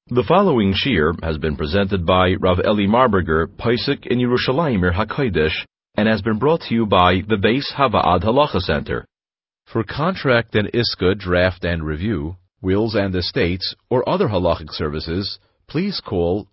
The following shir has been presented by Rav Eli Marberger, Paisik in Yerushalayim HaKodesh, and has been brought to you by the Beis Hava'ad Halacha Center. For contract and ISKA draft and review, wills and estates, or other halachic services, please call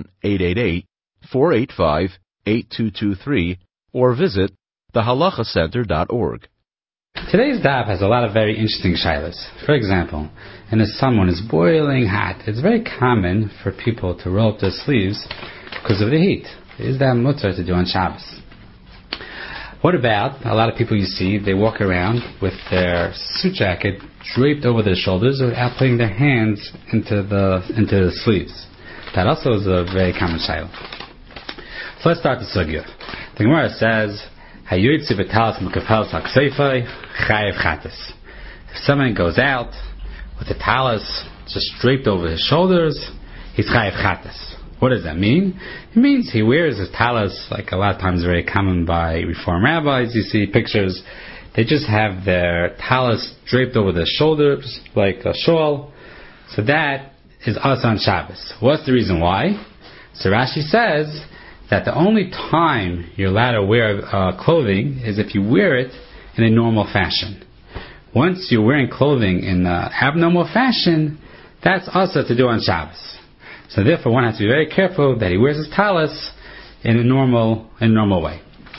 1-888-485-8223 or visit thehalachacenter.org. Today's daf has a lot of very interesting shilas. For example, in the summer when it's boiling hot, it's very common for people to roll up their sleeves because of the heat. Is that mutter to do on Shabbos? What about a lot of people you see, they walk around with their suit jacket draped over their shoulders without putting their hands into the sleeves? That also is a very common shilah. So let's start the sugya. The Gemara says, if someone goes out with a talis just draped over his shoulders, he's chayav chatas. What does that mean? It means he wears his talis, like a lot of times very common by Reform rabbis. You see pictures, they just have their talis draped over their shoulders like a shawl. So that is us on Shabbos. What's the reason why? So Rashi says that the only time you're allowed to wear clothing is if you wear it in a normal fashion. Once you're wearing clothing in an abnormal fashion, that's also to do on Shabbos. So therefore one has to be very careful that he wears his talis in a normal way.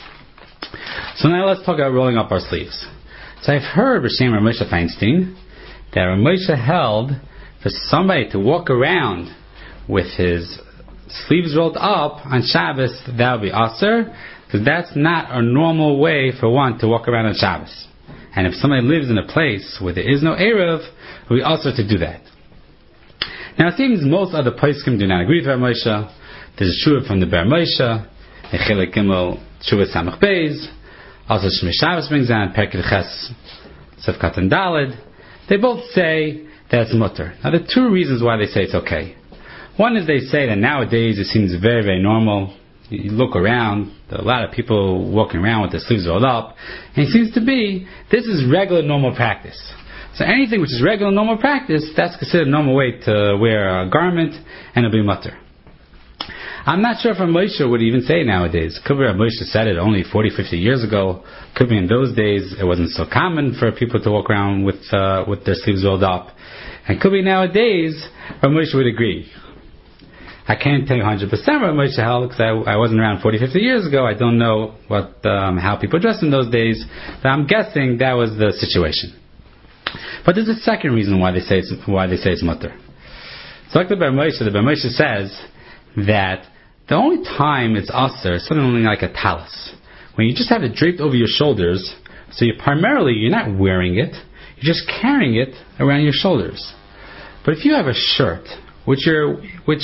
So now let's talk about rolling up our sleeves. So I've heard B'Shem Rav Moshe Feinstein that Rav Moshe held for somebody to walk around with his sleeves rolled up on Shabbos, that would be aser, because that's not a normal way for one to walk around on Shabbos. And if somebody lives in a place where there is no Erev, it would be aser to do that. Now it seems most other poskim do not agree with Rav Moshe. There's a shuvah from the Ber Moshe, the Chelik Gimel, Shuvah Samach Beis, also Shmei Shabbos brings down, Perkei Ches, Sefkat and Daled. They both say that it's mutter. Now there are two reasons why they say it's okay. One is they say that nowadays it seems very, very normal. You look around, there are a lot of people walking around with their sleeves rolled up, and it seems to be, this is regular normal practice. So anything which is regular normal practice, that's considered a normal way to wear a garment, and it'll be mutter. I'm not sure if Rav Moshe would even say it nowadays. Could be Rav Moshe said it only 40, 50 years ago. Could be in those days it wasn't so common for people to walk around with their sleeves rolled up. And could be nowadays Rav Moshe would agree. I can't tell you 100% Rav Moshe held because I wasn't around 40, 50 years ago. I don't know how people dressed in those days, but I'm guessing that was the situation. But there's a second reason why they say it's mutter. So like the Ber Moshe says that the only time it's aser is something like a talis. When you just have it draped over your shoulders, so you're not wearing it, you're just carrying it around your shoulders. But if you have a shirt which you're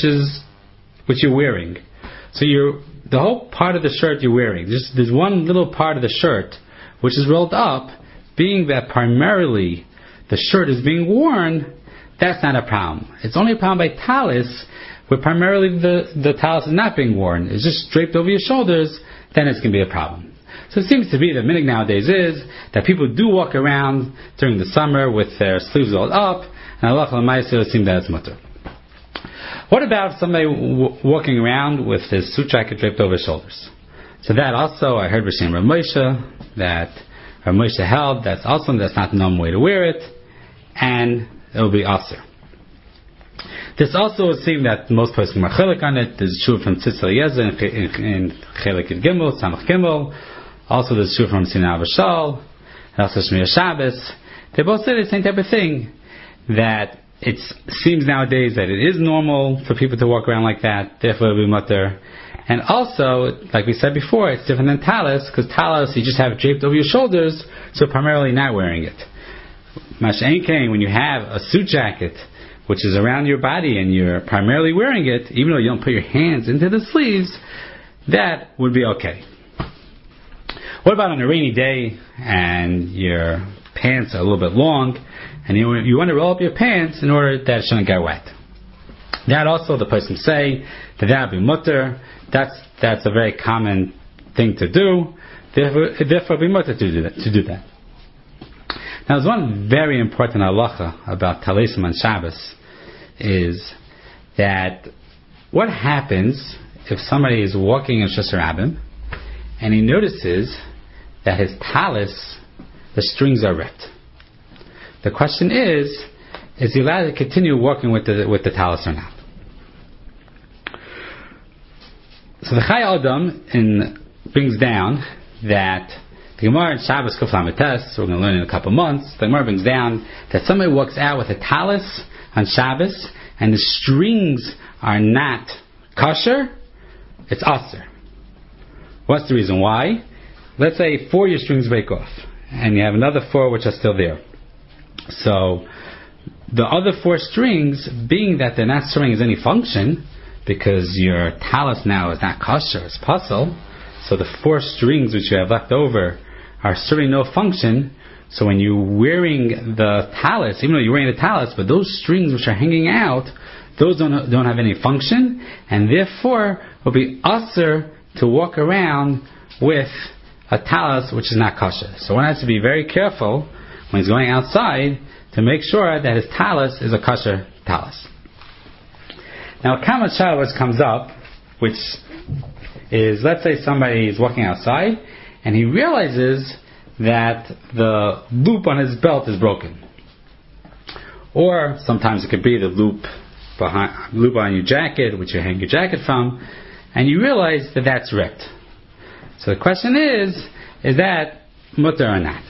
wearing, so the whole part of the shirt you're wearing, there's one little part of the shirt which is rolled up, being that primarily the shirt is being worn, that's not a problem. It's only a problem by talis, where primarily the talis is not being worn, it's just draped over your shoulders, then it's going to be a problem. So it seems to be the minhag nowadays is that people do walk around during the summer with their sleeves rolled up, and Allah L'maaseh seems that it's mutter. What about somebody walking around with his suit jacket draped over his shoulders? So that also, I heard B'Shem Rav Moshe, that Rav Moshe held that's not the normal way to wear it, and it will be aser. This also would seem that most poskim are chelik on it. There's a shuvah from Tzitz Eliezer in Chelik Gimel, Samach Gimel. Also there's a shuvah from Sinai Vashal, and also Shmei Shabbos. They both say the same type of thing, that it seems nowadays that it is normal for people to walk around like that, therefore it will be mutter. And also, like we said before, it's different than talis, because talis you just have it draped over your shoulders, so primarily not wearing it. Masha'en Kain, when you have a suit jacket which is around your body and you're primarily wearing it, even though you don't put your hands into the sleeves, that would be okay. What about on a rainy day and your pants are a little bit long and you want to roll up your pants in order that it shouldn't get wet? That also the person say that would be mutter. That's a very common thing to do. Therefore it would be mutter to do that. Now there's one very important halacha about talisim on Shabbos is that what happens if somebody is walking in Shus Rabbim and he notices that his talis, the strings are ripped. The question is he allowed to continue walking with the talis or not? So the Chai Adam brings down that the Gemara in Shabbos Kuf Lamed Tes, we're going to learn in a couple months, the Gemara brings down that somebody walks out with a talis on Shabbos and the strings are not kosher, it's aser. What's the reason why? Let's say 4 of your strings break off and you have another 4 which are still there. So the other 4 strings, being that they're not serving as any function, because your talis now is not kosher, it's puzzle, so the 4 strings which you have left over are serving no function. So when you're wearing the talis, even though you're wearing the talis, but those strings which are hanging out, those don't have any function, and therefore it will be aser to walk around with a talis which is not kosher. So one has to be very careful when he's going outside to make sure that his talis is a kosher talis. Now a common shaila which comes up, which is, let's say somebody is walking outside and he realizes that the loop on his belt is broken. Or sometimes it could be the loop on your jacket, which you hang your jacket from, and you realize that that's ripped. So the question is that mutter or not?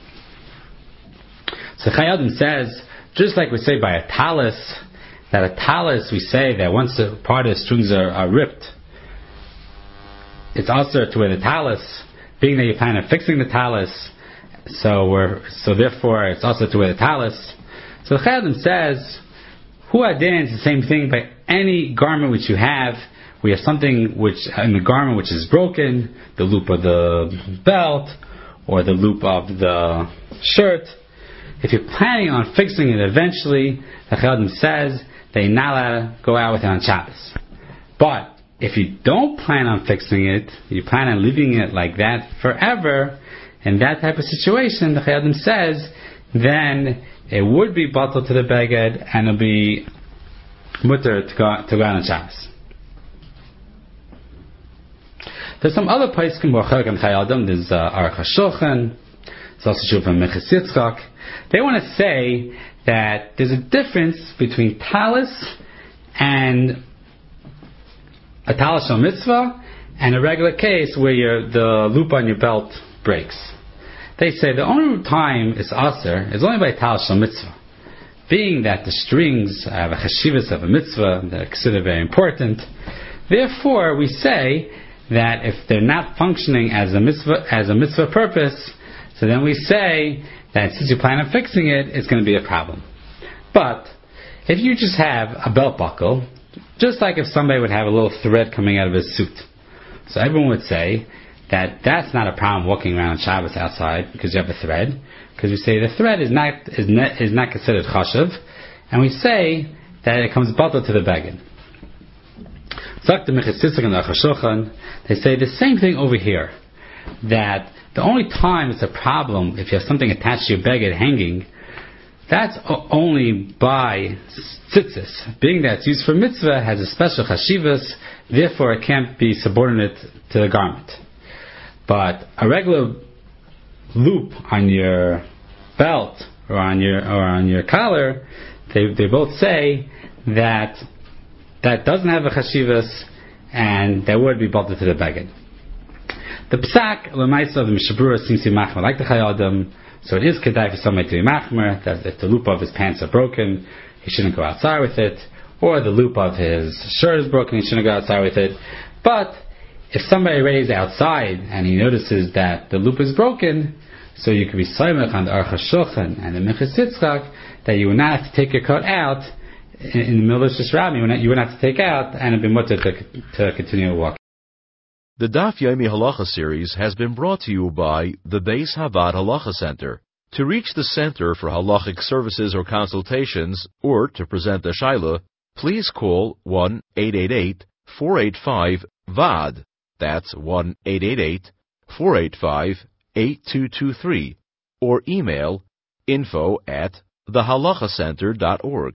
So Chai Adam says, just like we say by a talis, that a talis, we say that once the part of the strings are ripped, it's also to wear the talis, being that you plan on fixing the talis, so therefore it's also to wear the talis. So the Chai Adam says, Hu Adin is the same thing by any garment which you have. We have something which in the garment which is broken, the loop of the belt or the loop of the shirt. If you're planning on fixing it eventually, the Chai Adam says that you're not allowed to go out with it on Shabbos. But if you don't plan on fixing it, you plan on leaving it like that forever, in that type of situation, the Chai Adam says, then it would be batal to the beged and it'll be mutter to go out on Shabbos. There's some other poskim who are chalek on Chai Adam. There's Aruch HaShulchan. It's also true from Minchas Yitzchak. They want to say that there's a difference between talis and a talis shel mitzvah and a regular case where the loop on your belt breaks. They say the only time it's aser is only by talis shel mitzvah, being that the strings have a cheshivas of a mitzvah, they're considered very important. Therefore, we say that if they're not functioning as a mitzvah purpose, so then we say that since you plan on fixing it, it's going to be a problem. But if you just have a belt buckle, just like if somebody would have a little thread coming out of his suit, so everyone would say that that's not a problem walking around on Shabbos outside because you have a thread, because we say the thread is not considered chashav, and we say that it comes batal to the beged. They say the same thing over here, that the only time it's a problem if you have something attached to your beged hanging, that's only by tzitzis, being that it's used for mitzvah, has a special chashivas, therefore it can't be subordinate to the garment. But a regular loop on your belt or on your collar, they both say that doesn't have a chashivas and that would be bolted to the beged. The psak l'maisa of the Mishabura seems to be machmer like the Chai Adam, so it is kedai for somebody to be machmer that if the loop of his pants are broken, he shouldn't go outside with it, or the loop of his shirt is broken, he shouldn't go outside with it. But if somebody already is outside and he notices that the loop is broken, so you could be soymech on the Aruch HaShulchan and the Minchas Yitzchak that you would not have to take your coat out in the middle of Shus Rabbim, you wouldn't have to take out and it'd be mutter to continue walking. The Daf Yomi Halacha series has been brought to you by the Beis Havad Halacha Center. To reach the Center for Halachic Services or Consultations, or to present a Shaila, please call 1-888-485-VAD. That's 1-888-485-8223. Or email info@thehalachacenter.org.